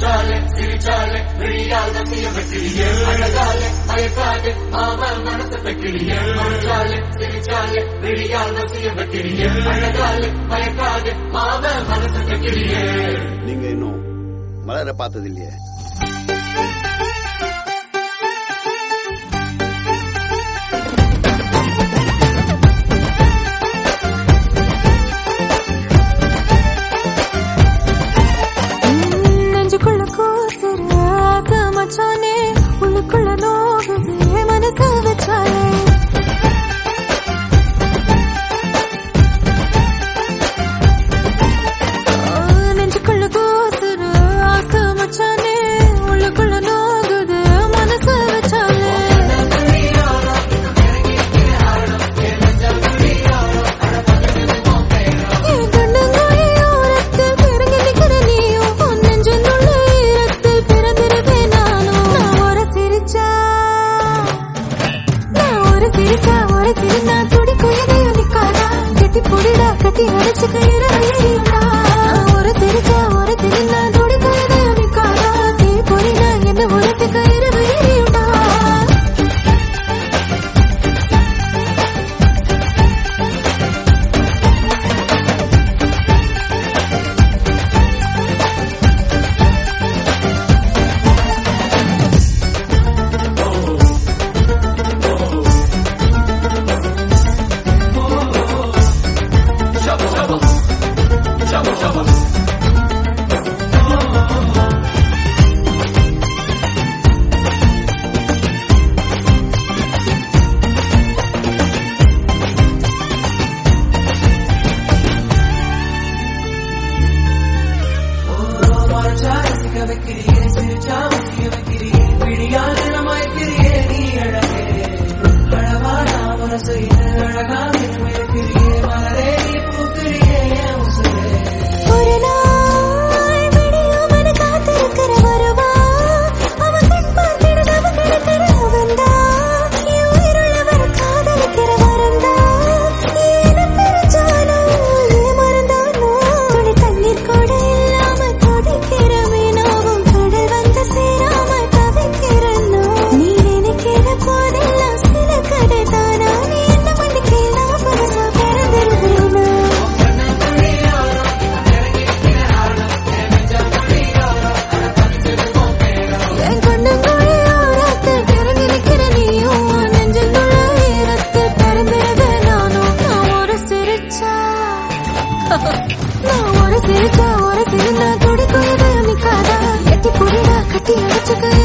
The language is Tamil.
மனசாலே சிரிச்சாலே விழியால் வசிய வைக்கிறியே அழகாலே மயக்காது மாமல் மனசு வைக்கிறியே மனசாலே சிரிச்சாலே விழியால் வசிய வைக்கிறியே அழகாலே மயக்காது மாமல் மனசு வைக்கிறியே. நீங்க இன்னும் மலரை பார்த்தது இல்லையே? உள்ளுக்குள்ள நோகுது மனசு வச்சாலே நெஞ்சுக்குள்ள கூசுற ஆசை மச்சானே உள்ளுக்குள்ள நோகுது மனசு வச்சாலே என் கண்ணங்காலே ஓரத்தில் பிறங்கி நிக்கிற நீயும் உன் நெஞ்சினுள்ள ஈரத்தில் பிறந்திருப்பேன் நானும். நான் ஒரு சிரிச்சா ஒரு சிரிந்தா துடி குயதையும் நிக்காதா கட்டி பொடிடா கட்டி அடிச்சுக்க இரவையா. ஒரு சிரிச்சா ஒரு சிரிந்தா துடி குயதையும் நிக்காதா தீ பொடிடா என்ன உரத்துக்க இரவையா. ஒரு நாள் விடியாமனு காத்திருக்கிற வருவா அவன் கண் பார்த்திட அவ கிடக்கிற வந்தா உயிருள்ளவர் காதலிக்கிற வரந்தா ஏன பிரிச்சானோ ஏமறந்தானோ துணி தண்ணீர் கூட இல்லாம துடிக்கிற மீனாவும் கடல் வந்து சேராம தவிக்கிறனோ. நீ நினைக்கிற போதெல்லாம் சில கதை தானா நீ என்ன பண்ணிக்கலாம் புதுசா பிறந்திருக்கிறேனா. என் கண்ணங்காலே ஓரத்தில் பிறங்கி நிக்கிற நீயும் நெஞ்சினுள்ள ஈரத்தில் பிறந்திருவேன் நானும். நான் ஒரு சிரிச்சா ஒரு சிரிந்தா துடி குயதையும் நிக்காதா எட்டி பொடிடா கட்டி அடிச்சுக்க